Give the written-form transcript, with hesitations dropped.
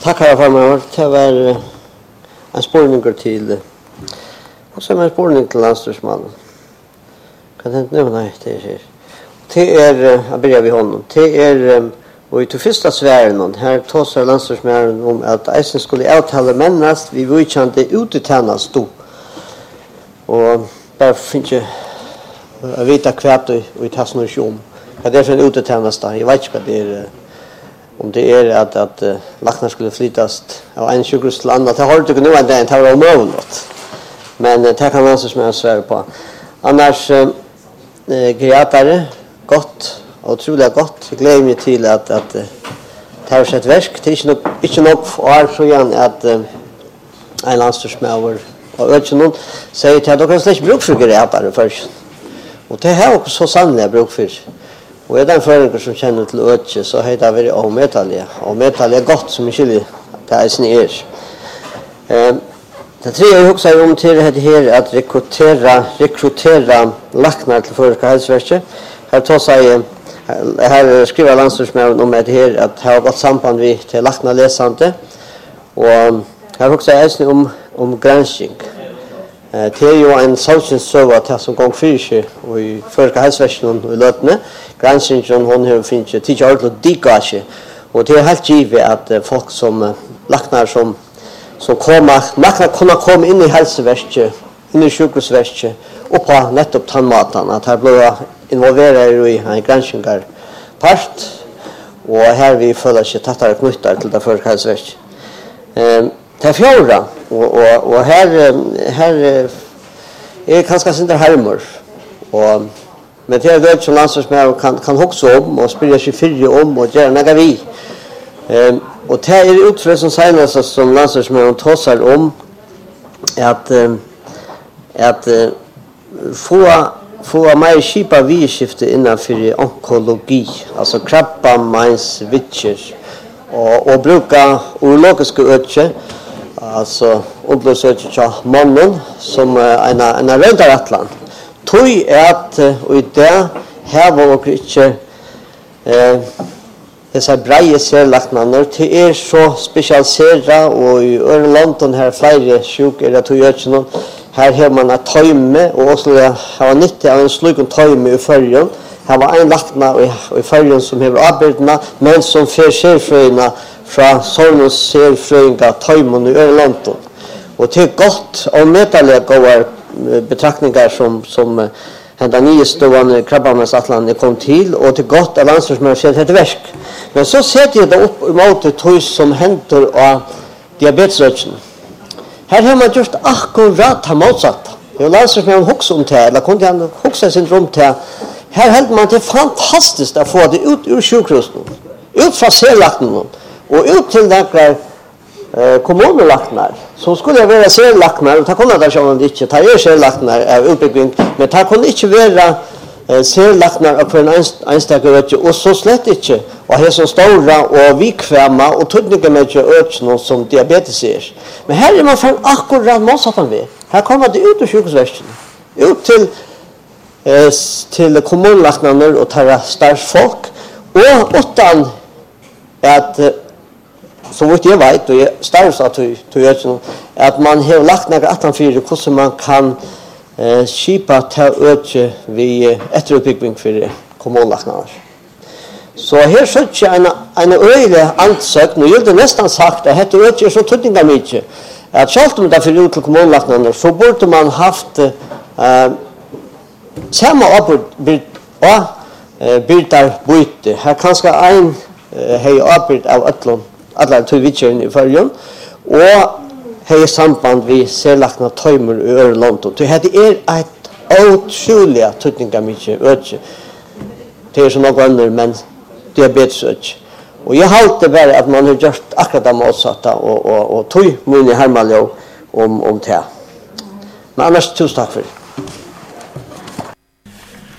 Tack herra farmor. Det var en spårning till och så en spårning till landstingsmannen. Kan det inte nämna det är jag börjar vi honom. Det är och i första svären här tossar landstingsmannen om att eisen skulle avtala männast vi godkände utetjänast då. Och bara finns ju jag vet att kvart och tas nog om. Det är för en utetjänast där. Jag vet inte vad det är. Om det är att lacknar skulle flyttas av en sjukhus till annat. Det har du inte nu en dag, det var omöjligt. Men det kan man som jag svär på. Annars grätare, gott, otroligt gott. Jag gläder mig till att det har sett verk. Det är inte nog år så igen att en landstorsmäver och ökningen säger att de kan släcka bruk för grätare först. Och det här också så sannolikt bruk för. Och är den föreningen som känner till ökje så heter det avmetalliga. Avmetalliga är gott som inte det är sin er. Det tredje jag också om till det här att rekrytera lacknar till förska hälsoverket. Här skriver landstorsmännen om det här att ha gått samband vid till lacknar läsande. Och här också är om granskning. Det är ju en salsensöva som gång för sig och i förska hälsoverket och i lötene. Granskningen hon har finns tidigare ordentligt dikage och det är helt givet att folk som lacknar som lacknar kunna komma in i hälsoverket, in i sjukhusverket och på nettopp tandmatan att här blir involverade i en granskningar part och här vi följer sig tattare knyttar till det förska hälsoverket. Det är fjärde och här är ganska sinter härmor och men det är det som landstingsmännen kan huxa om och spela sig fyrre om och göra något vi. Och det är utför som senast som landstingsmännen tassar om att få mer skipa vidskifte innanför onkologi, alltså krabbameinsvitcher och bruka urologiska ökje, alltså undersökning av mannen som en rödaratland. Tui är att och det här var och inte dessa breie särlacknader det är så specialiserat och i Örlanton här flera sjuk är det tui öknen här har man ett tajme och också har 90 av en sluken tajme i färgen här var en lackna och i färgen som har arbetarna men som för särfröjna från Sornus särfröjningar tajmen i Örlanton och det är gott och metallega betraktningar som hända nyestående krabbamensatlan kom till och till gott av landstorsmännen ser ett verk. Men så sätter jag det upp emot det som händer av diabetesrötsen. Här har man gjort akkurat motsatt. Jag landstorsmännen också om det eller kunde han också syndrom till. Här händer man det fantastiskt att få det ut ur sjukhusen, ut från särlackningen och ut till några kommunlacknar som skulle vara särlacknar och ta kunna där som inte ta är särlacknar av utbyggning men ta kunde inte vara särlacknar av en enstaka och så slett inte och här så stora och vikvämma och tydliga med ökning som diabetes är. Men här är man för akkurat motsatt vi. Här kommer det ut ur sjukhusverket ut till kommunlacknar och ta starsfolk och utan att så vitt jag vet och jag startar att man har lagt några attanfyr hur man kan skipa ta öke vid efteruppbyggning för kommunlacknader. Så här söker jag en öjlig ansökning och jag har nästan sagt att detta öke är så tydliga mycket att självt om det för ut till kommunlacknader så borde man haft samma bildar byte. Här kanske en hej avbild av alla tuvitchen i färgen och hej samband vid särlackna tajmer i Örlanton. Det här är ett otroligt tydliga mycket öke. Det är så något annat men diabetesöke. Och jag halte bara att man har gjort akkurat det motsatta och tog mun i härmalja om det. Men annars tusen tack för det.